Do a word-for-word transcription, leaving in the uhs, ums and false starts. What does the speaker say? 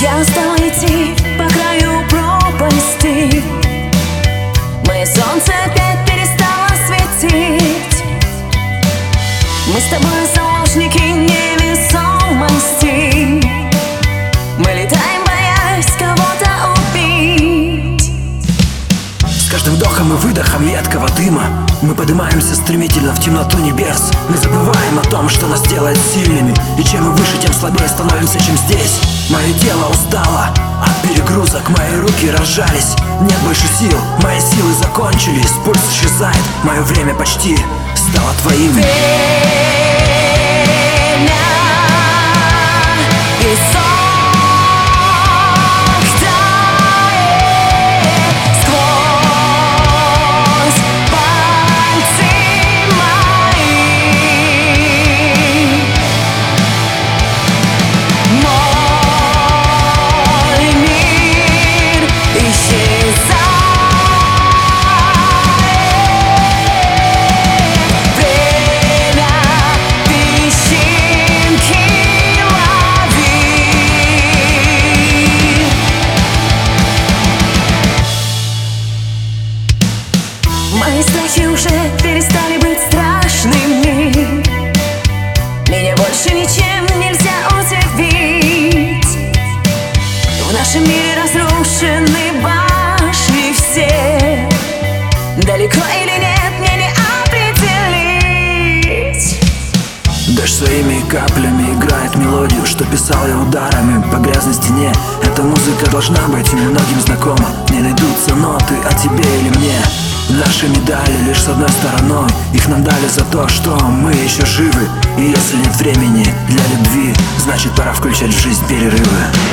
Я стала идти по краю пропасти. Мое солнце опять перестало светить. Мы с тобой заложники невесомости. Мы летаем, боясь кого-то убить. С каждым вдохом и выдохом едкого дыма мы поднимаемся стремительно в темноту небес. Мы забываем о том, что нас делает сильными, и чем мы выше, тем слабее становимся, чем здесь. Мое тело устало от перегрузок, мои руки разжались, нет больше сил, мои силы закончились, пульс исчезает, мое время почти стало твоим. Время и сок тает сквозь пальцы мои. Мой мир исчезает. Мои страхи уже перестали быть страшными. Меня больше ничем нельзя удивить. В нашем мире разрушены башни все. Далеко или нет, мне не определить. Дождь своими каплями играет мелодию, что писал я ударами по грязной стене. Эта музыка должна быть многим знакома. Не найдутся ноты о тебе или мне. Наши медали лишь с одной стороной. Их нам дали за то, что мы еще живы. И если нет времени для любви, значит пора включать в жизнь перерывы.